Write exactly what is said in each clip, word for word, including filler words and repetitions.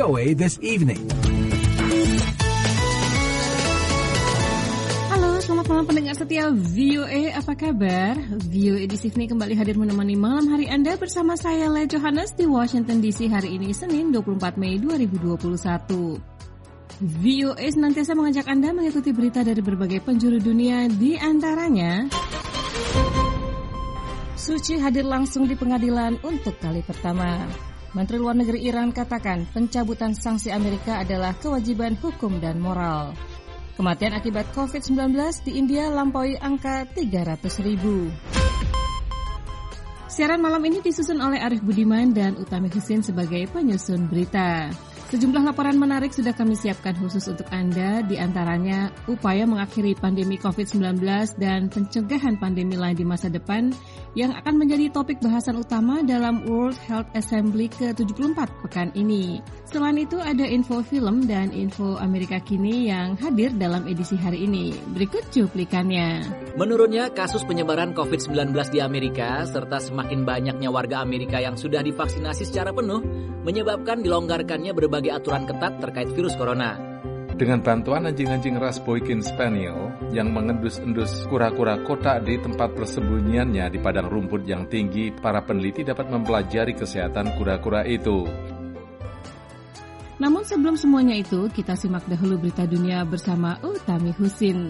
O A This Evening. Selamat malam pendengar setia V O A, apa kabar? V O A This Evening kembali hadir menemani malam hari Anda bersama saya, Le Johannes, di Washington D C hari ini, Senin dua puluh empat Mei dua ribu dua puluh satu. V O A senantiasa mengajak Anda mengikuti berita dari berbagai penjuru dunia, di antaranya Suu Kyi hadir langsung di pengadilan untuk kali pertama. Menteri Luar Negeri Iran katakan pencabutan sanksi Amerika adalah kewajiban hukum dan moral. Kematian akibat covid sembilan belas di India lampaui angka tiga ratus ribu. Siaran malam ini disusun oleh Arif Budiman dan Utami Husin sebagai penyusun berita. Sejumlah laporan menarik sudah kami siapkan khusus untuk Anda, di antaranya upaya mengakhiri pandemi covid sembilan belas dan pencegahan pandemi lain di masa depan yang akan menjadi topik bahasan utama dalam World Health Assembly ke tujuh puluh empat pekan ini. Selain itu ada info film dan info Amerika Kini yang hadir dalam edisi hari ini. Berikut cuplikannya. Menurunnya kasus penyebaran covid sembilan belas di Amerika serta semakin banyaknya warga Amerika yang sudah divaksinasi secara penuh menyebabkan dilonggarkannya berbagai aturan ketat terkait virus corona. Dengan bantuan anjing-anjing ras Boykin Spaniel yang mengendus-endus kura-kura kotak di tempat persembunyiannya di padang rumput yang tinggi, para peneliti dapat mempelajari kesehatan kura-kura itu. Namun sebelum semuanya itu, kita simak dahulu berita dunia bersama Utami Husin.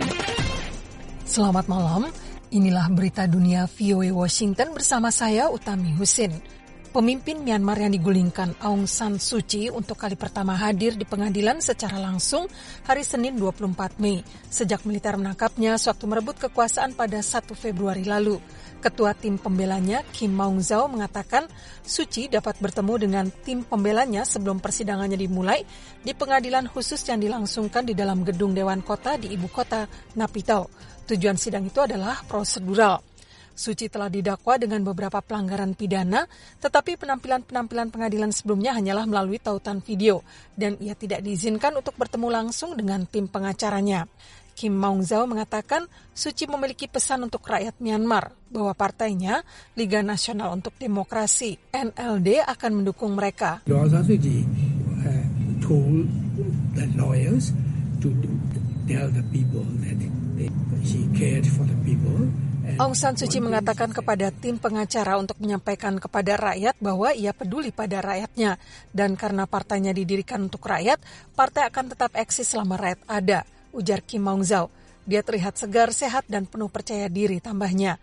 Selamat malam, inilah berita dunia V O A Washington bersama saya Utami Husin. Pemimpin Myanmar yang digulingkan Aung San Suu Kyi untuk kali pertama hadir di pengadilan secara langsung hari Senin dua puluh empat Mei sejak militer menangkapnya sewaktu merebut kekuasaan pada satu Februari lalu. Ketua tim pembelanya Kim Maung Zaw mengatakan Suu Kyi dapat bertemu dengan tim pembelanya sebelum persidangannya dimulai di pengadilan khusus yang dilangsungkan di dalam gedung Dewan Kota di ibu kota Naypyidaw. Tujuan sidang itu adalah prosedural. Suu Kyi telah didakwa dengan beberapa pelanggaran pidana, tetapi penampilan-penampilan pengadilan sebelumnya hanyalah melalui tautan video, dan ia tidak diizinkan untuk bertemu langsung dengan tim pengacaranya. Kim Maung Zaw mengatakan Suu Kyi memiliki pesan untuk rakyat Myanmar bahwa partainya, Liga Nasional untuk Demokrasi, N L D, akan mendukung mereka. Aung San Suu Kyi uh, told the lawyers to tell the people that they, she cared for the people. Aung San Suu Kyi mengatakan kepada tim pengacara untuk menyampaikan kepada rakyat bahwa ia peduli pada rakyatnya. Dan karena partainya didirikan untuk rakyat, partai akan tetap eksis selama rakyat ada, ujar Kim Maung Zaw. Dia terlihat segar, sehat, dan penuh percaya diri, tambahnya.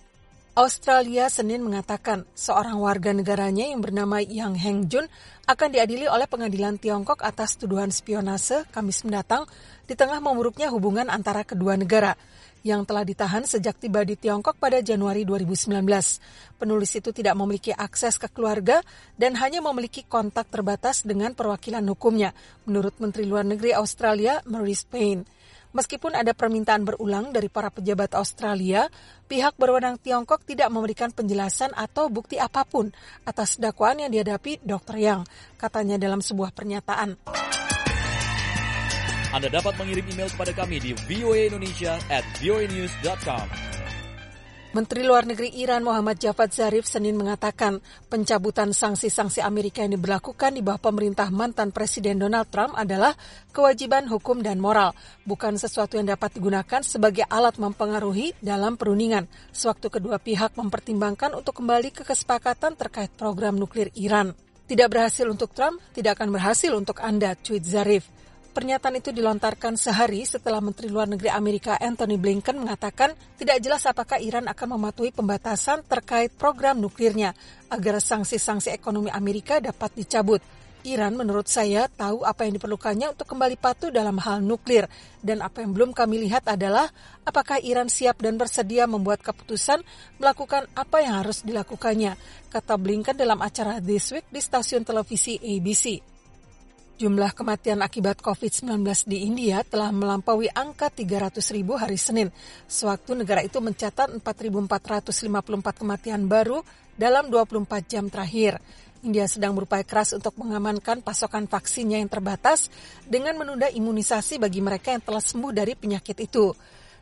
Australia Senin mengatakan seorang warga negaranya yang bernama Yang Heng Jun akan diadili oleh pengadilan Tiongkok atas tuduhan spionase Kamis mendatang di tengah memburuknya hubungan antara kedua negara. Yang telah ditahan sejak tiba di Tiongkok pada Januari dua ribu sembilan belas. Penulis itu tidak memiliki akses ke keluarga dan hanya memiliki kontak terbatas dengan perwakilan hukumnya, menurut Menteri Luar Negeri Australia, Marise Payne. Meskipun ada permintaan berulang dari para pejabat Australia, pihak berwenang Tiongkok tidak memberikan penjelasan atau bukti apapun atas dakwaan yang dihadapi dokter Yang, katanya dalam sebuah pernyataan. Anda dapat mengirim email kepada kami di voaindonesia at voanews dot com. Menteri Luar Negeri Iran Muhammad Javad Zarif Senin mengatakan pencabutan sanksi-sanksi Amerika yang diberlakukan di bawah pemerintah mantan Presiden Donald Trump adalah kewajiban hukum dan moral, bukan sesuatu yang dapat digunakan sebagai alat mempengaruhi dalam perundingan, sewaktu kedua pihak mempertimbangkan untuk kembali ke kesepakatan terkait program nuklir Iran. Tidak berhasil untuk Trump, tidak akan berhasil untuk Anda, tweet Zarif. Pernyataan itu dilontarkan sehari setelah Menteri Luar Negeri Amerika Antony Blinken mengatakan tidak jelas apakah Iran akan mematuhi pembatasan terkait program nuklirnya agar sanksi-sanksi ekonomi Amerika dapat dicabut. Iran menurut saya tahu apa yang diperlukannya untuk kembali patuh dalam hal nuklir dan apa yang belum kami lihat adalah apakah Iran siap dan bersedia membuat keputusan melakukan apa yang harus dilakukannya, kata Blinken dalam acara This Week di stasiun televisi A B C. Jumlah kematian akibat covid sembilan belas di India telah melampaui angka tiga ratus ribu hari Senin, sewaktu negara itu mencatat empat ribu empat ratus lima puluh empat kematian baru dalam dua puluh empat jam terakhir. India sedang berupaya keras untuk mengamankan pasokan vaksinnya yang terbatas dengan menunda imunisasi bagi mereka yang telah sembuh dari penyakit itu.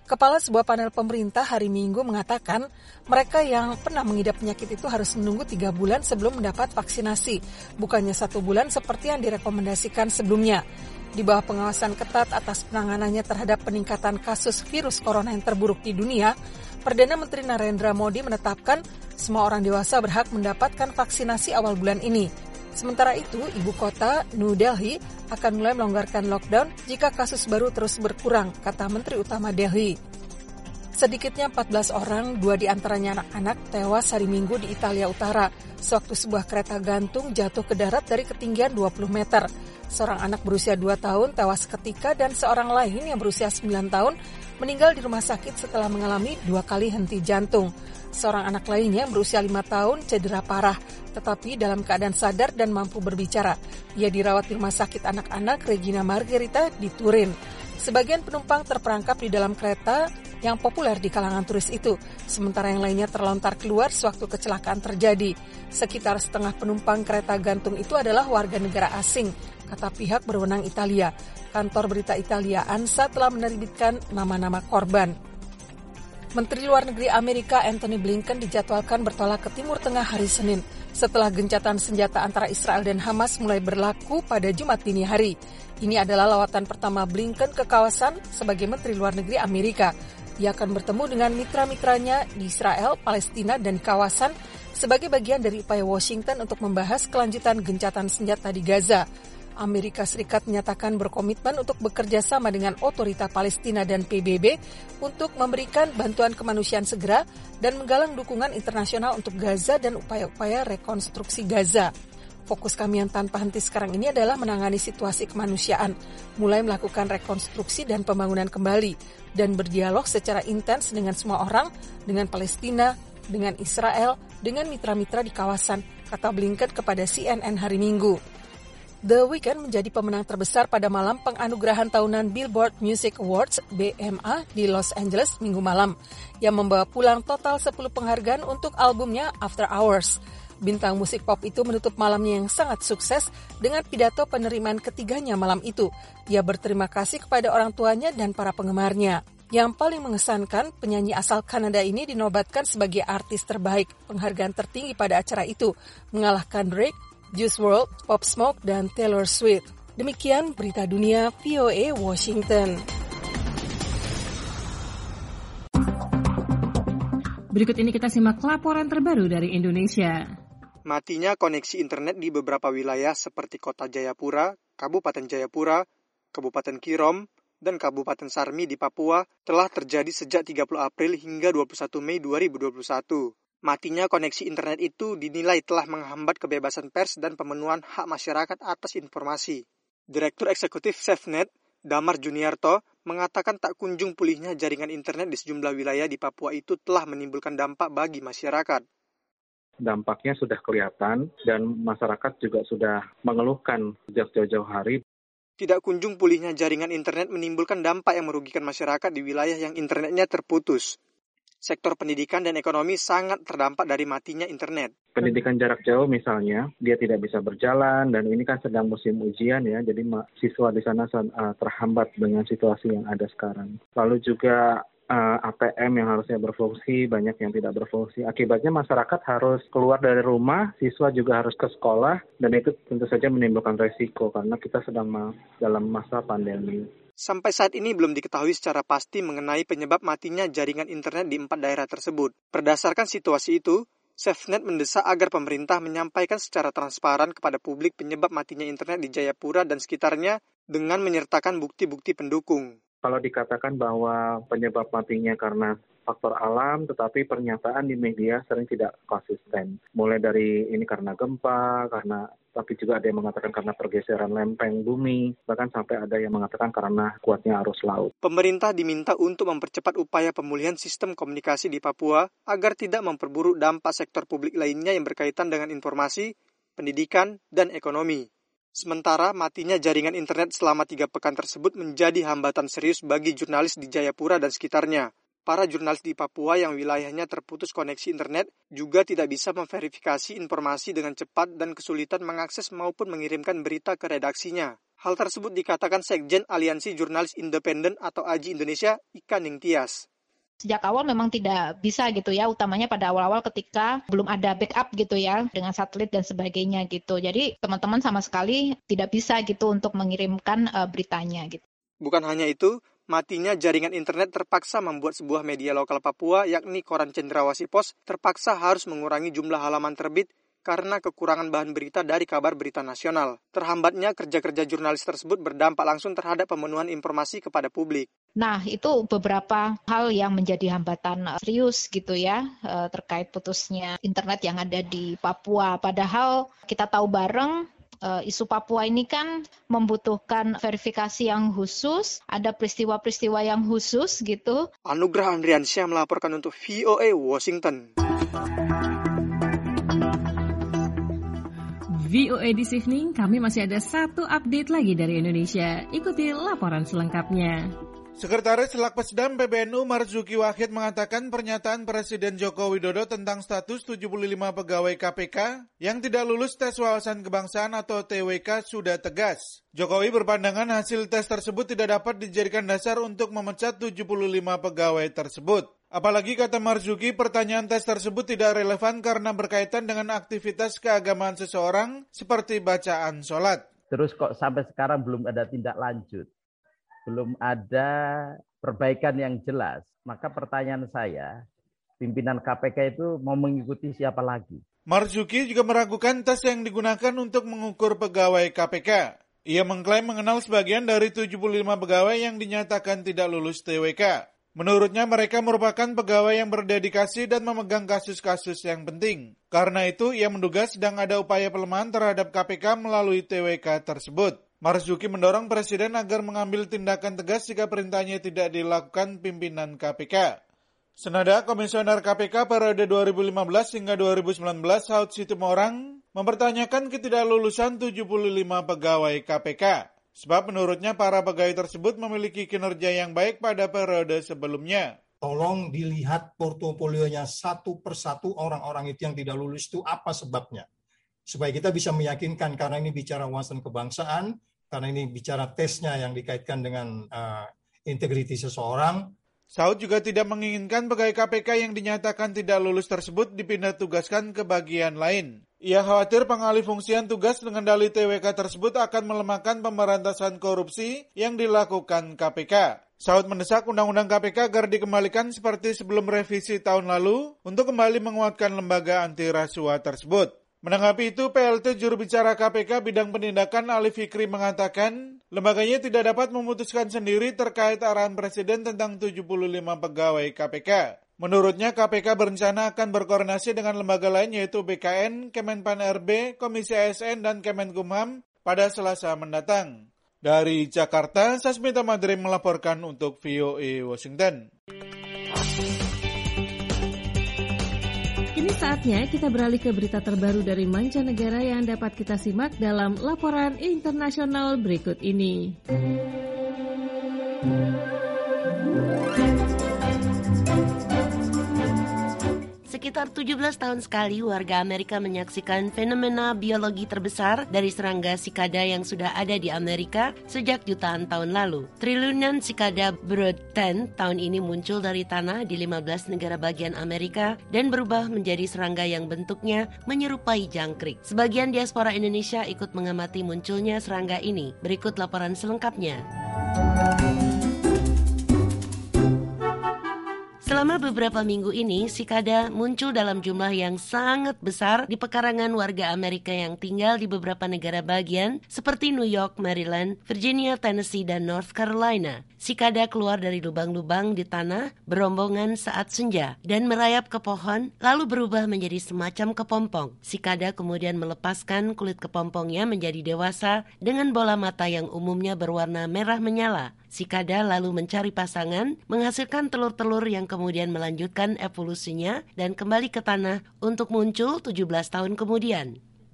Kepala sebuah panel pemerintah hari Minggu mengatakan mereka yang pernah mengidap penyakit itu harus menunggu tiga bulan sebelum mendapat vaksinasi, bukannya satu bulan seperti yang direkomendasikan sebelumnya. Di bawah pengawasan ketat atas penanganannya terhadap peningkatan kasus virus corona yang terburuk di dunia, Perdana Menteri Narendra Modi menetapkan semua orang dewasa berhak mendapatkan vaksinasi awal bulan ini. Sementara itu, ibu kota New Delhi akan mulai melonggarkan lockdown jika kasus baru terus berkurang, kata Menteri Utama Delhi. Sedikitnya empat belas orang, dua di antaranya anak-anak, tewas hari Minggu di Italia Utara sewaktu sebuah kereta gantung jatuh ke darat dari ketinggian dua puluh meter. Seorang anak berusia dua tahun tewas seketika dan seorang lain yang berusia sembilan tahun meninggal di rumah sakit setelah mengalami dua kali henti jantung. Seorang anak lainnya berusia lima tahun cedera parah, tetapi dalam keadaan sadar dan mampu berbicara. Ia dirawat di rumah sakit anak-anak Regina Margherita di Turin. Sebagian penumpang terperangkap di dalam kereta yang populer di kalangan turis itu, sementara yang lainnya terlontar keluar sewaktu kecelakaan terjadi. Sekitar setengah penumpang kereta gantung itu adalah warga negara asing, kata pihak berwenang Italia. Kantor berita Italia ANSA telah menerbitkan nama-nama korban. Menteri Luar Negeri Amerika Antony Blinken dijadwalkan bertolak ke Timur Tengah hari Senin setelah gencatan senjata antara Israel dan Hamas mulai berlaku pada Jumat dini hari. Ini adalah lawatan pertama Blinken ke kawasan sebagai Menteri Luar Negeri Amerika. Ia akan bertemu dengan mitra-mitranya di Israel, Palestina, dan kawasan sebagai bagian dari upaya Washington untuk membahas kelanjutan gencatan senjata di Gaza. Amerika Serikat menyatakan berkomitmen untuk bekerja sama dengan otorita Palestina dan P B B untuk memberikan bantuan kemanusiaan segera dan menggalang dukungan internasional untuk Gaza dan upaya-upaya rekonstruksi Gaza. Fokus kami yang tanpa henti sekarang ini adalah menangani situasi kemanusiaan, mulai melakukan rekonstruksi dan pembangunan kembali, dan berdialog secara intens dengan semua orang, dengan Palestina, dengan Israel, dengan mitra-mitra di kawasan, kata Blinken kepada C N N hari Minggu. The Weeknd menjadi pemenang terbesar pada malam penganugerahan tahunan Billboard Music Awards B M A di Los Angeles minggu malam, yang membawa pulang total sepuluh penghargaan untuk albumnya After Hours. Bintang musik pop itu menutup malamnya yang sangat sukses dengan pidato penerimaan ketiganya malam itu. Ia berterima kasih kepada orang tuanya dan para penggemarnya. Yang paling mengesankan, penyanyi asal Kanada ini dinobatkan sebagai artis terbaik, penghargaan tertinggi pada acara itu, mengalahkan Drake, Juice world, Pop Smoke, dan Taylor Swift. Demikian berita dunia V O A Washington. Berikut ini kita simak laporan terbaru dari Indonesia. Matinya koneksi internet di beberapa wilayah seperti Kota Jayapura, Kabupaten Jayapura, Kabupaten Kirom, dan Kabupaten Sarmi di Papua telah terjadi sejak tiga puluh April hingga dua puluh satu Mei dua ribu dua puluh satu. Matinya koneksi internet itu dinilai telah menghambat kebebasan pers dan pemenuhan hak masyarakat atas informasi. Direktur Eksekutif SafeNet, Damar Juniarto, mengatakan tak kunjung pulihnya jaringan internet di sejumlah wilayah di Papua itu telah menimbulkan dampak bagi masyarakat. Dampaknya sudah kelihatan dan masyarakat juga sudah mengeluhkan sejak jauh-jauh hari. Tidak kunjung pulihnya jaringan internet menimbulkan dampak yang merugikan masyarakat di wilayah yang internetnya terputus. Sektor pendidikan dan ekonomi sangat terdampak dari matinya internet. Pendidikan jarak jauh misalnya, dia tidak bisa berjalan dan ini kan sedang musim ujian ya, jadi siswa di sana terhambat dengan situasi yang ada sekarang. Lalu juga uh, A T M yang harusnya berfungsi, banyak yang tidak berfungsi. Akibatnya masyarakat harus keluar dari rumah, siswa juga harus ke sekolah, dan itu tentu saja menimbulkan resiko karena kita sedang dalam masa pandemi. Sampai saat ini belum diketahui secara pasti mengenai penyebab matinya jaringan internet di empat daerah tersebut. Berdasarkan situasi itu, SafeNet mendesak agar pemerintah menyampaikan secara transparan kepada publik penyebab matinya internet di Jayapura dan sekitarnya dengan menyertakan bukti-bukti pendukung. Kalau dikatakan bahwa penyebab matinya karena faktor alam, tetapi pernyataan di media sering tidak konsisten. Mulai dari ini karena gempa, karena tapi juga ada yang mengatakan karena pergeseran lempeng bumi, bahkan sampai ada yang mengatakan karena kuatnya arus laut. Pemerintah diminta untuk mempercepat upaya pemulihan sistem komunikasi di Papua agar tidak memperburuk dampak sektor publik lainnya yang berkaitan dengan informasi, pendidikan, dan ekonomi. Sementara matinya jaringan internet selama tiga pekan tersebut menjadi hambatan serius bagi jurnalis di Jayapura dan sekitarnya. Para jurnalis di Papua yang wilayahnya terputus koneksi internet juga tidak bisa memverifikasi informasi dengan cepat dan kesulitan mengakses maupun mengirimkan berita ke redaksinya. Hal tersebut dikatakan Sekjen Aliansi Jurnalis Independen atau A J I Indonesia, Ika Ningtyas. Sejak awal memang tidak bisa gitu ya, utamanya pada awal-awal ketika belum ada backup gitu ya, dengan satelit dan sebagainya gitu. Jadi teman-teman sama sekali tidak bisa gitu untuk mengirimkan uh, beritanya gitu. Bukan hanya itu, matinya jaringan internet terpaksa membuat sebuah media lokal Papua, yakni Koran Cendrawasih Pos, terpaksa harus mengurangi jumlah halaman terbit karena kekurangan bahan berita dari kabar berita nasional. Terhambatnya kerja-kerja jurnalis tersebut berdampak langsung terhadap pemenuhan informasi kepada publik. Nah, itu beberapa hal yang menjadi hambatan serius gitu ya, terkait putusnya internet yang ada di Papua. Padahal kita tahu bareng, isu Papua ini kan membutuhkan verifikasi yang khusus, ada peristiwa-peristiwa yang khusus gitu. Anugrah Andriansyah melaporkan untuk V O A Washington. V O A This Evening, kami masih ada satu update lagi dari Indonesia. Ikuti laporan selengkapnya. Sekretaris Lakpesdam P B N U Marzuki Wahid mengatakan pernyataan Presiden Joko Widodo tentang status tujuh puluh lima pegawai K P K yang tidak lulus tes wawasan kebangsaan atau T W K sudah tegas. Jokowi berpandangan hasil tes tersebut tidak dapat dijadikan dasar untuk memecat tujuh puluh lima pegawai tersebut. Apalagi kata Marzuki, pertanyaan tes tersebut tidak relevan karena berkaitan dengan aktivitas keagamaan seseorang seperti bacaan sholat. Terus kok sampai sekarang belum ada tindak lanjut, belum ada perbaikan yang jelas. Maka pertanyaan saya, pimpinan K P K itu mau mengikuti siapa lagi? Marzuki juga meragukan tes yang digunakan untuk mengukur pegawai K P K. Ia mengklaim mengenal sebagian dari tujuh puluh lima pegawai yang dinyatakan tidak lulus T W K. Menurutnya mereka merupakan pegawai yang berdedikasi dan memegang kasus-kasus yang penting. Karena itu, ia menduga sedang ada upaya pelemahan terhadap K P K melalui T W K tersebut. Marzuki mendorong Presiden agar mengambil tindakan tegas jika perintahnya tidak dilakukan pimpinan K P K. Senada Komisioner K P K periode dua ribu lima belas hingga dua ribu sembilan belas, Saud Situmorang, mempertanyakan ketidaklulusan tujuh puluh lima pegawai K P K. Sebab menurutnya para pegawai tersebut memiliki kinerja yang baik pada periode sebelumnya. Tolong dilihat portofolionya satu persatu orang-orang itu yang tidak lulus itu apa sebabnya. Supaya kita bisa meyakinkan karena ini bicara wawasan kebangsaan, karena ini bicara tesnya yang dikaitkan dengan uh, integriti seseorang. Saud juga tidak menginginkan pegawai K P K yang dinyatakan tidak lulus tersebut dipindah tugaskan ke bagian lain. Ia khawatir pengalih fungsian tugas dengan dalih T W K tersebut akan melemahkan pemberantasan korupsi yang dilakukan K P K. Saud mendesak Undang-Undang K P K agar dikembalikan seperti sebelum revisi tahun lalu untuk kembali menguatkan lembaga anti rasuah tersebut. Menanggapi itu, P L T juru bicara K P K bidang penindakan Ali Fikri mengatakan, lembaganya tidak dapat memutuskan sendiri terkait arahan Presiden tentang tujuh puluh lima pegawai K P K. Menurutnya, K P K berencana akan berkoordinasi dengan lembaga lain yaitu B K N, Kemenpan R B, Komisi A S N, dan Kemenkumham pada Selasa mendatang. Dari Jakarta, Sasmita Madrim melaporkan untuk V O A Washington. Kini saatnya kita beralih ke berita terbaru dari mancanegara yang dapat kita simak dalam laporan internasional berikut ini. Sekitar tujuh belas tahun sekali warga Amerika menyaksikan fenomena biologi terbesar dari serangga sikada yang sudah ada di Amerika sejak jutaan tahun lalu. Triliunan sikada broadten tahun ini muncul dari tanah di lima belas negara bagian Amerika dan berubah menjadi serangga yang bentuknya menyerupai jangkrik. Sebagian diaspora Indonesia ikut mengamati munculnya serangga ini. Berikut laporan selengkapnya. Selama beberapa minggu ini, sikada muncul dalam jumlah yang sangat besar di pekarangan warga Amerika yang tinggal di beberapa negara bagian seperti New York, Maryland, Virginia, Tennessee, dan North Carolina. Sikada keluar dari lubang-lubang di tanah berombongan saat senja dan merayap ke pohon lalu berubah menjadi semacam kepompong. Sikada kemudian melepaskan kulit kepompongnya menjadi dewasa dengan bola mata yang umumnya berwarna merah menyala. Sikada lalu mencari pasangan, menghasilkan telur-telur yang kemudian melanjutkan evolusinya dan kembali ke tanah untuk muncul tujuh belas tahun kemudian.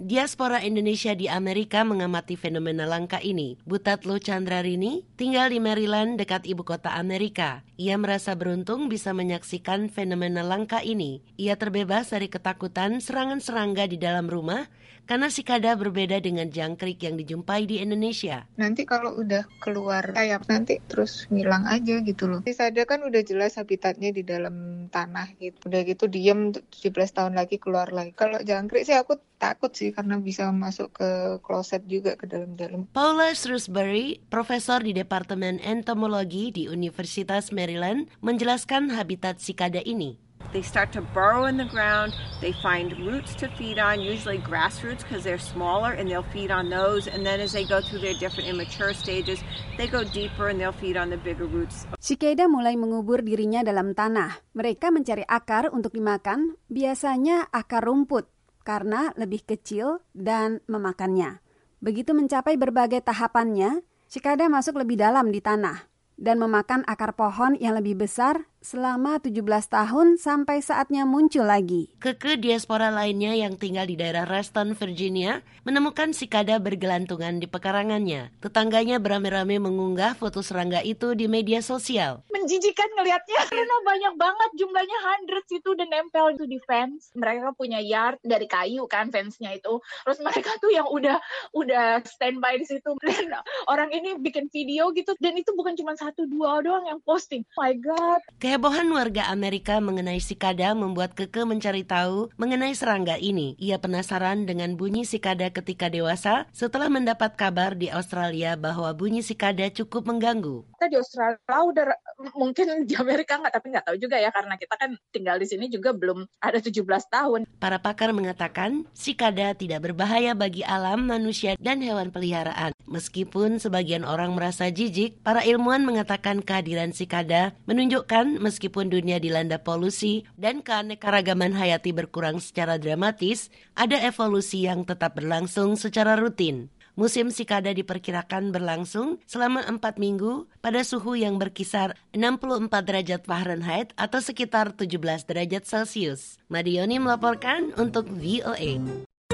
Diaspora Indonesia di Amerika mengamati fenomena langka ini. Butatlo Chandrarini tinggal di Maryland dekat ibu kota Amerika. Ia merasa beruntung bisa menyaksikan fenomena langka ini. Ia terbebas dari ketakutan serangan serangga di dalam rumah karena sikada berbeda dengan jangkrik yang dijumpai di Indonesia. Nanti kalau udah keluar sayap nanti terus ngilang aja gitu loh. Sikada kan udah jelas habitatnya di dalam tanah gitu. Udah gitu diem tujuh belas tahun lagi keluar lagi. Kalau jangkrik sih aku takut sih karena bisa masuk ke kloset juga ke dalam-dalam. Paula Shrewsbury, profesor di Departemen Entomologi di Universitas Maryland, menjelaskan habitat sikada ini. They start to burrow in the ground, they find roots to feed on, usually grass roots because they're smaller, and they'll feed on those, and then as they go through their different immature stages, they go deeper and they'll feed on the bigger roots. Sikada mulai mengubur dirinya dalam tanah. Mereka mencari akar untuk dimakan, biasanya akar rumput, karena lebih kecil dan memakannya. Begitu mencapai berbagai tahapannya, sikada masuk lebih dalam di tanah dan memakan akar pohon yang lebih besar selama tujuh belas tahun sampai saatnya muncul lagi. Keke diaspora lainnya yang tinggal di daerah Reston, Virginia, menemukan sikada bergelantungan di pekarangannya. Tetangganya beramai-ramai mengunggah foto serangga itu di media sosial. Menjijikan ngelihatnya karena banyak banget jumlahnya, hundreds itu udah nempel itu di fence. Mereka punya yard dari kayu kan fence-nya itu. Terus mereka tuh yang udah udah standby di situ. Dan orang ini bikin video gitu dan itu bukan cuma satu dua doang yang posting. Oh my God. Kehebohan warga Amerika mengenai sikada membuat Keke mencari tahu mengenai serangga ini. Ia penasaran dengan bunyi sikada ketika dewasa setelah mendapat kabar di Australia bahwa bunyi sikada cukup mengganggu. Kita di Australia udah, mungkin di Amerika nggak, tapi nggak tahu juga ya karena kita kan tinggal di sini juga belum ada tujuh belas tahun. Para pakar mengatakan sikada tidak berbahaya bagi alam, manusia, dan hewan peliharaan. Meskipun sebagian orang merasa jijik, para ilmuwan mengatakan kehadiran sikada menunjukkan meskipun dunia dilanda polusi dan keanekaragaman hayati berkurang secara dramatis, ada evolusi yang tetap berlangsung secara rutin. Musim sikada diperkirakan berlangsung selama empat minggu pada suhu yang berkisar enam puluh empat derajat Fahrenheit atau sekitar tujuh belas derajat Celcius. Madioni melaporkan untuk V O A.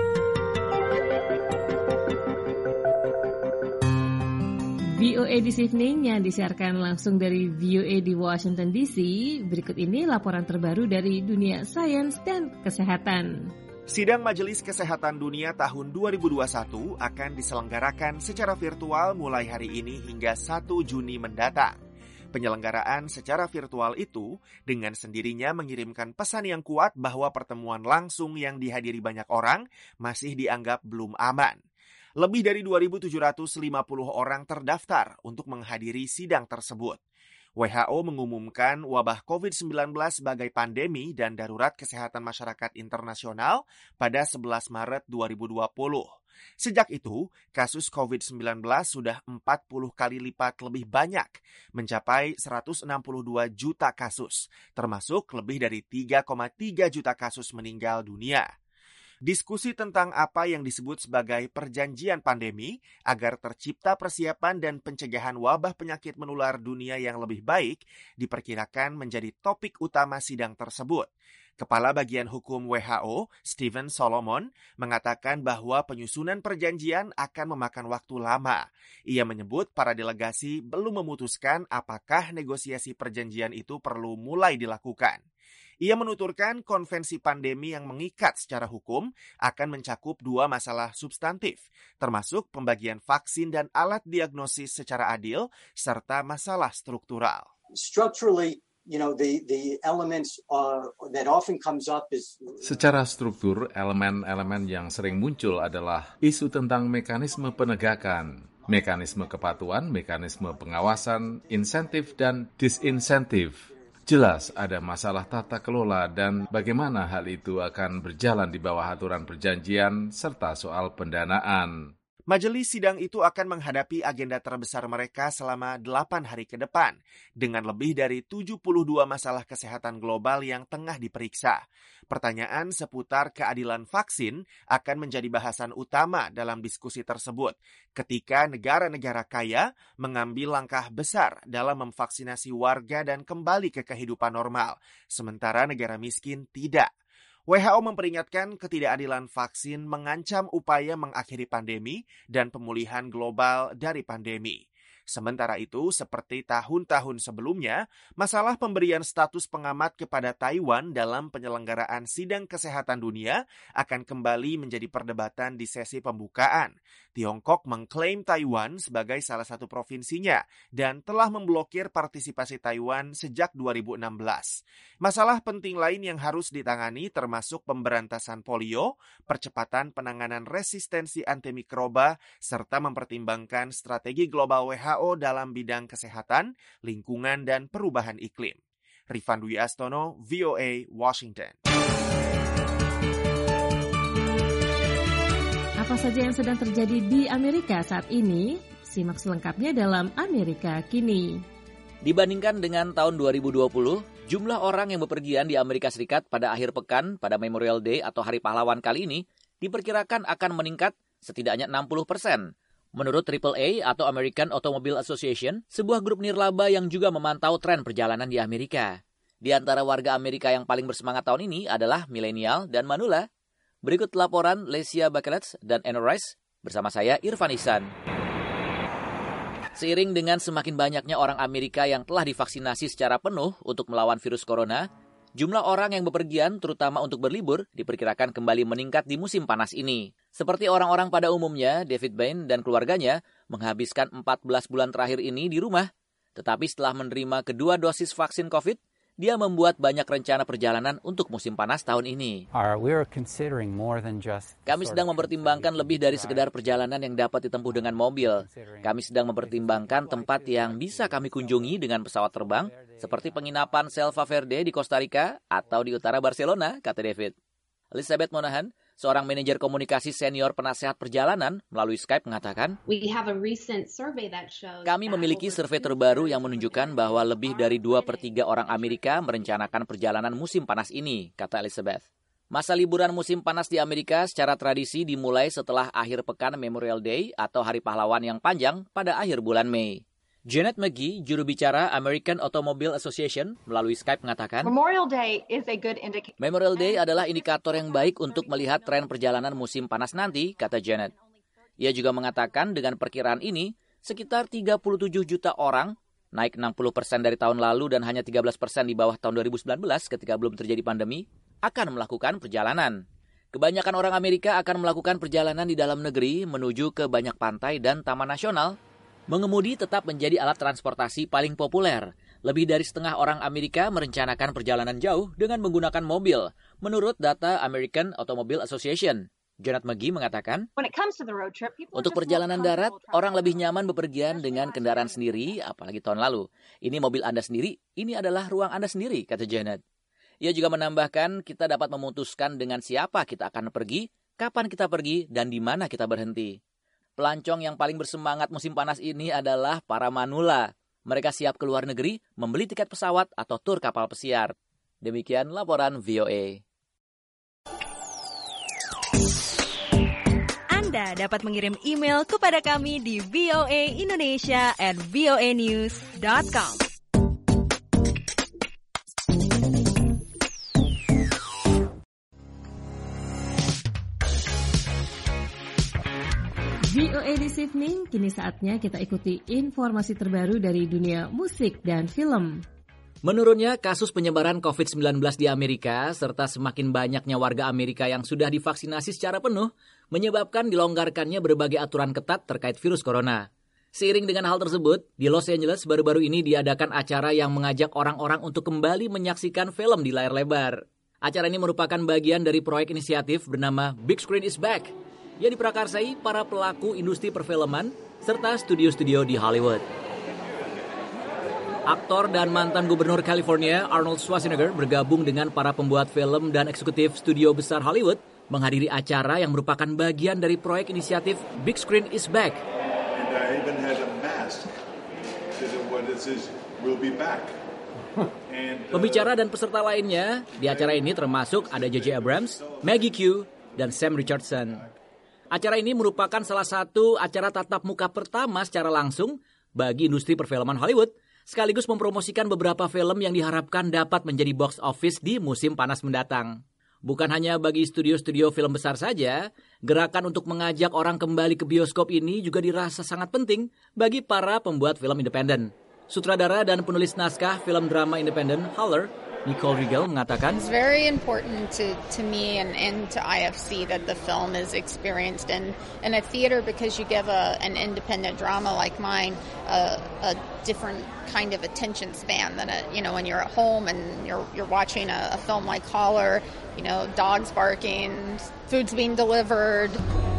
V O A This Evening yang disiarkan langsung dari V O A di Washington D C. Berikut ini laporan terbaru dari dunia sains dan kesehatan. Sidang Majelis Kesehatan Dunia tahun dua ribu dua puluh satu akan diselenggarakan secara virtual mulai hari ini hingga satu Juni mendatang. Penyelenggaraan secara virtual itu dengan sendirinya mengirimkan pesan yang kuat bahwa pertemuan langsung yang dihadiri banyak orang masih dianggap belum aman. Lebih dari dua ribu tujuh ratus lima puluh orang terdaftar untuk menghadiri sidang tersebut. W H O mengumumkan wabah covid sembilan belas sebagai pandemi dan darurat kesehatan masyarakat internasional pada sebelas Maret dua ribu dua puluh. Sejak itu, kasus covid sembilan belas sudah empat puluh kali lipat lebih banyak, mencapai seratus enam puluh dua juta kasus, termasuk lebih dari tiga koma tiga juta kasus meninggal dunia. Diskusi tentang apa yang disebut sebagai perjanjian pandemi agar tercipta persiapan dan pencegahan wabah penyakit menular dunia yang lebih baik diperkirakan menjadi topik utama sidang tersebut. Kepala Bagian Hukum W H O, Stephen Solomon, mengatakan bahwa penyusunan perjanjian akan memakan waktu lama. Ia menyebut para delegasi belum memutuskan apakah negosiasi perjanjian itu perlu mulai dilakukan. Ia menuturkan konvensi pandemi yang mengikat secara hukum akan mencakup dua masalah substantif, termasuk pembagian vaksin dan alat diagnosis secara adil, serta masalah struktural. Structurally, you know, the the elements uh, that often comes up is. Secara struktur, elemen-elemen yang sering muncul adalah isu tentang mekanisme penegakan, mekanisme kepatuhan, mekanisme pengawasan, insentif dan disinsentif. Jelas ada masalah tata kelola dan bagaimana hal itu akan berjalan di bawah aturan perjanjian serta soal pendanaan. Majelis sidang itu akan menghadapi agenda terbesar mereka selama delapan hari ke depan, dengan lebih dari tujuh puluh dua masalah kesehatan global yang tengah diperiksa. Pertanyaan seputar keadilan vaksin akan menjadi bahasan utama dalam diskusi tersebut, ketika negara-negara kaya mengambil langkah besar dalam memvaksinasi warga dan kembali ke kehidupan normal, sementara negara miskin tidak. W H O memperingatkan ketidakadilan vaksin mengancam upaya mengakhiri pandemi dan pemulihan global dari pandemi. Sementara itu, seperti tahun-tahun sebelumnya, masalah pemberian status pengamat kepada Taiwan dalam penyelenggaraan sidang kesehatan dunia akan kembali menjadi perdebatan di sesi pembukaan. Tiongkok mengklaim Taiwan sebagai salah satu provinsinya dan telah memblokir partisipasi Taiwan sejak dua ribu enam belas. Masalah penting lain yang harus ditangani termasuk pemberantasan polio, percepatan penanganan resistensi antimikroba, serta mempertimbangkan strategi global W H O dalam bidang kesehatan, lingkungan, dan perubahan iklim. Rifan Dwi Astono, V O A, Washington. Apa saja yang sedang terjadi di Amerika saat ini? Simak selengkapnya dalam Amerika Kini. Dibandingkan dengan tahun dua ribu dua puluh, jumlah orang yang bepergian di Amerika Serikat pada akhir pekan pada Memorial Day atau Hari Pahlawan kali ini diperkirakan akan meningkat setidaknya enam puluh persen. Menurut Triple A atau American Automobile Association, sebuah grup nirlaba yang juga memantau tren perjalanan di Amerika. Di antara warga Amerika yang paling bersemangat tahun ini adalah milenial dan manula. Berikut laporan Lesia Bakelets dan Anna Rice bersama saya Irfan Ihsan. Seiring dengan semakin banyaknya orang Amerika yang telah divaksinasi secara penuh untuk melawan virus corona, jumlah orang yang bepergian terutama untuk berlibur diperkirakan kembali meningkat di musim panas ini. Seperti orang-orang pada umumnya, David Bain dan keluarganya menghabiskan empat belas bulan terakhir ini di rumah. Tetapi setelah menerima kedua dosis vaksin COVID, dia membuat banyak rencana perjalanan untuk musim panas tahun ini. Kami sedang mempertimbangkan lebih dari sekedar perjalanan yang dapat ditempuh dengan mobil. Kami sedang mempertimbangkan tempat yang bisa kami kunjungi dengan pesawat terbang, seperti penginapan Selva Verde di Costa Rica atau di utara Barcelona, kata David. Elizabeth Monahan, seorang manajer komunikasi senior penasehat perjalanan melalui Skype mengatakan, kami memiliki survei terbaru yang menunjukkan bahwa lebih dari dua per tiga orang Amerika merencanakan perjalanan musim panas ini, kata Elizabeth. Masa liburan musim panas di Amerika secara tradisi dimulai setelah akhir pekan Memorial Day atau Hari Pahlawan yang panjang pada akhir bulan Mei. Janet McGee, juru bicara American Automobile Association, melalui Skype mengatakan, Memorial Day is a good indicator. Memorial Day adalah indikator yang baik untuk melihat tren perjalanan musim panas nanti, kata Janet. Ia juga mengatakan dengan perkiraan ini, sekitar tiga puluh tujuh juta orang, naik enam puluh persen dari tahun lalu dan hanya tiga belas persen di bawah tahun dua ribu sembilan belas ketika belum terjadi pandemi, akan melakukan perjalanan. Kebanyakan orang Amerika akan melakukan perjalanan di dalam negeri menuju ke banyak pantai dan taman nasional. Mengemudi tetap menjadi alat transportasi paling populer. Lebih dari setengah orang Amerika merencanakan perjalanan jauh dengan menggunakan mobil, menurut data American Automobile Association. Janet McGee mengatakan, trip, untuk perjalanan darat, orang lebih nyaman bepergian dengan kendaraan sendiri, apalagi tahun lalu. Ini mobil Anda sendiri, ini adalah ruang Anda sendiri, kata Janet. Ia juga menambahkan, kita dapat memutuskan dengan siapa kita akan pergi, kapan kita pergi, dan di mana kita berhenti. Pelancong yang paling bersemangat musim panas ini adalah para manula. Mereka siap ke luar negeri, membeli tiket pesawat atau tur kapal pesiar. Demikian laporan V O A. Anda dapat mengirim email kepada kami di voaindonesia at voanews dot com. V O A This Evening, kini saatnya kita ikuti informasi terbaru dari dunia musik dan film. Menurunnya kasus penyebaran covid sembilan belas di Amerika, serta semakin banyaknya warga Amerika yang sudah divaksinasi secara penuh, menyebabkan dilonggarkannya berbagai aturan ketat terkait virus corona. Seiring dengan hal tersebut, di Los Angeles baru-baru ini diadakan acara yang mengajak orang-orang untuk kembali menyaksikan film di layar lebar. Acara ini merupakan bagian dari proyek inisiatif bernama Big Screen is Back, yang diprakarsai para pelaku industri perfilman serta studio-studio di Hollywood. Aktor dan mantan gubernur California Arnold Schwarzenegger bergabung dengan para pembuat film dan eksekutif studio besar Hollywood menghadiri acara yang merupakan bagian dari proyek inisiatif Big Screen is Back. And I even had a mask that what it says will be back. And, uh, Pembicara dan peserta lainnya di acara ini termasuk ada J J Abrams, Maggie Q, dan Sam Richardson. Acara ini merupakan salah satu acara tatap muka pertama secara langsung bagi industri perfilman Hollywood, sekaligus mempromosikan beberapa film yang diharapkan dapat menjadi box office di musim panas mendatang. Bukan hanya bagi studio-studio film besar saja, gerakan untuk mengajak orang kembali ke bioskop ini juga dirasa sangat penting bagi para pembuat film independen. Sutradara dan penulis naskah film drama independen Holler, Nicole Riegel, mengatakan, It's very important to, to me and, and to I F C that the film is experienced in, in a theater because you give a, an independent drama like mine a, a different kind of attention span than a, you know, when you're at home and you're you're watching a, a film like Holler, you know, dogs barking, food's being delivered.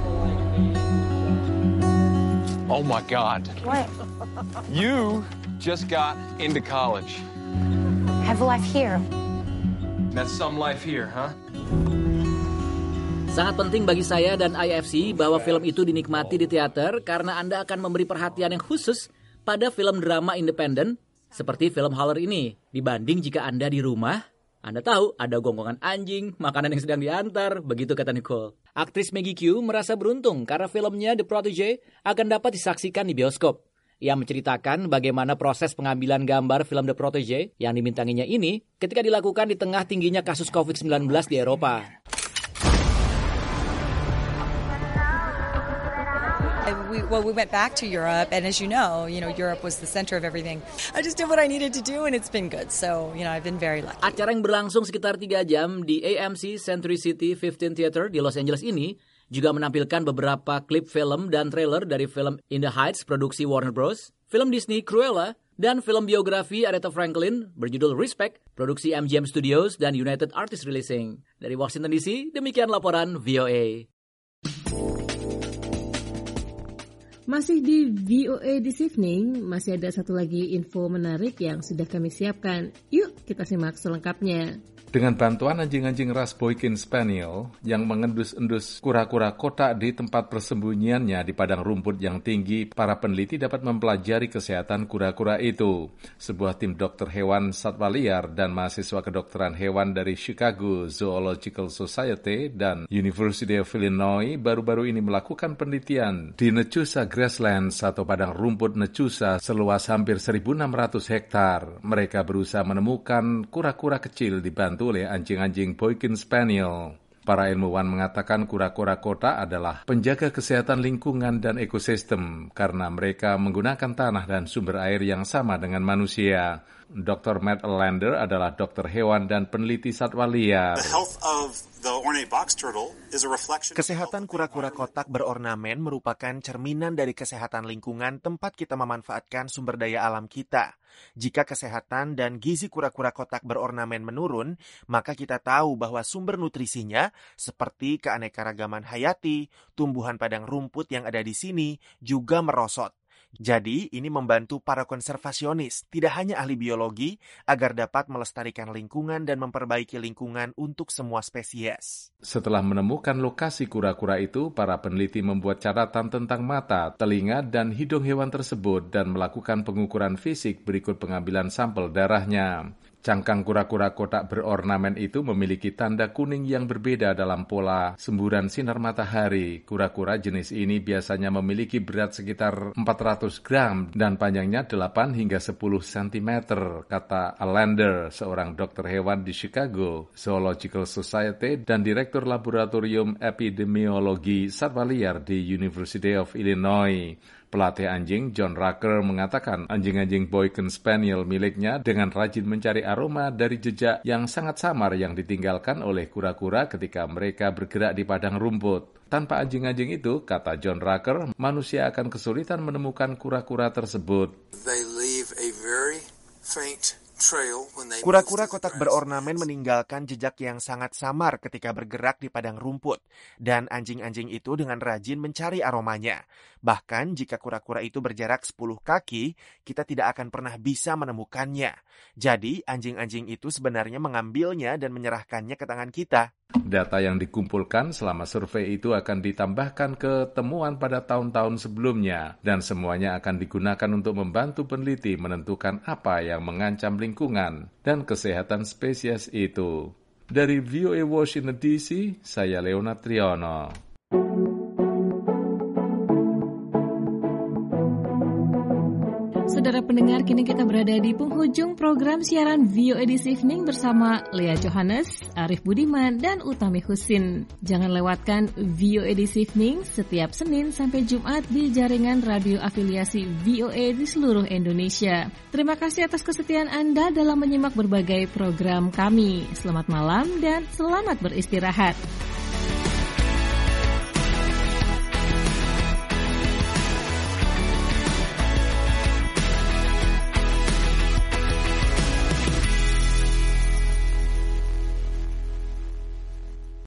Oh my God. What? You just got into college. Have life here. That's some life here, huh? Sangat penting bagi saya dan I F C bahwa film itu dinikmati di teater karena Anda akan memberi perhatian yang khusus pada film drama independen seperti film Holler ini. Dibanding jika Anda di rumah, Anda tahu ada gonggongan anjing, makanan yang sedang diantar, begitu kata Nicole. Aktris Maggie Q merasa beruntung karena filmnya The Protege akan dapat disaksikan di bioskop. Ia menceritakan bagaimana proses pengambilan gambar film The Protege yang dimintanginya ini ketika dilakukan di tengah tingginya kasus covid sembilan belas di Eropa. We, well, we went back to Europe, and as you know, you know, Europe was the center of everything. I just did what I needed to do, and it's been good. So, you know, I've been very lucky. Acara yang berlangsung sekitar tiga jam di A M C Century City fifteen Theater di Los Angeles ini juga menampilkan beberapa klip film dan trailer dari film In the Heights produksi Warner Bros, film Disney Cruella, dan film biografi Aretha Franklin berjudul Respect, produksi M G M Studios dan United Artists Releasing. Dari Washington D C, demikian laporan V O A. Masih di V O A This Evening, masih ada satu lagi info menarik yang sudah kami siapkan. Yuk kita simak selengkapnya. Dengan bantuan anjing-anjing ras Boykin Spaniel yang mengendus-endus kura-kura kotak di tempat persembunyiannya di padang rumput yang tinggi, para peneliti dapat mempelajari kesehatan kura-kura itu. Sebuah tim dokter hewan satwa liar dan mahasiswa kedokteran hewan dari Chicago Zoological Society dan University of Illinois baru-baru ini melakukan penelitian di Nechusa Grasslands atau padang rumput Nechusa seluas hampir seribu enam ratus hektar. Mereka berusaha menemukan kura-kura kecil dibantu oleh anjing-anjing Boykin Spaniel. Para ilmuwan mengatakan kura-kura kotak adalah penjaga kesehatan lingkungan dan ekosistem karena mereka menggunakan tanah dan sumber air yang sama dengan manusia. dokter Matt Lander adalah dokter hewan dan peneliti satwa liar. Kesehatan kura-kura kotak berornamen merupakan cerminan dari kesehatan lingkungan tempat kita memanfaatkan sumber daya alam kita. Jika kesehatan dan gizi kura-kura kotak berornamen menurun, maka kita tahu bahwa sumber nutrisinya seperti keanekaragaman hayati, tumbuhan padang rumput yang ada di sini juga merosot. Jadi, ini membantu para konservasionis, tidak hanya ahli biologi, agar dapat melestarikan lingkungan dan memperbaiki lingkungan untuk semua spesies. Setelah menemukan lokasi kura-kura itu, para peneliti membuat catatan tentang mata, telinga, dan hidung hewan tersebut dan melakukan pengukuran fisik berikut pengambilan sampel darahnya. Cangkang kura-kura kotak berornamen itu memiliki tanda kuning yang berbeda dalam pola semburan sinar matahari. Kura-kura jenis ini biasanya memiliki berat sekitar empat ratus gram dan panjangnya delapan hingga sepuluh sentimeter, kata Alander, seorang dokter hewan di Chicago Zoological Society dan Direktur Laboratorium Epidemiologi Satwa Liar di University of Illinois. Pelatih anjing John Rucker mengatakan anjing-anjing Boykin Spaniel miliknya dengan rajin mencari aroma dari jejak yang sangat samar yang ditinggalkan oleh kura-kura ketika mereka bergerak di padang rumput. Tanpa anjing-anjing itu, kata John Rucker, manusia akan kesulitan menemukan kura-kura tersebut. They leave a very faint Kura-kura kotak berornamen meninggalkan jejak yang sangat samar ketika bergerak di padang rumput, dan anjing-anjing itu dengan rajin mencari aromanya. Bahkan jika kura-kura itu berjarak sepuluh kaki, kita tidak akan pernah bisa menemukannya. Jadi, anjing-anjing itu sebenarnya mengambilnya dan menyerahkannya ke tangan kita. Data yang dikumpulkan selama survei itu akan ditambahkan ke temuan pada tahun-tahun sebelumnya, dan semuanya akan digunakan untuk membantu peneliti menentukan apa yang mengancam lingkungan dan kesehatan spesies itu. Dari V O A Washington D C, saya Leonard Triono. Saudara pendengar pendengar, kini kita berada di penghujung program siaran V O A This Evening bersama Lea Johannes, Arif Budiman, dan Utami Husin. Jangan lewatkan V O A This Evening setiap Senin sampai Jumat di jaringan radio afiliasi V O A di seluruh Indonesia. Terima kasih atas kesetiaan Anda dalam menyimak berbagai program kami. Selamat malam dan selamat beristirahat.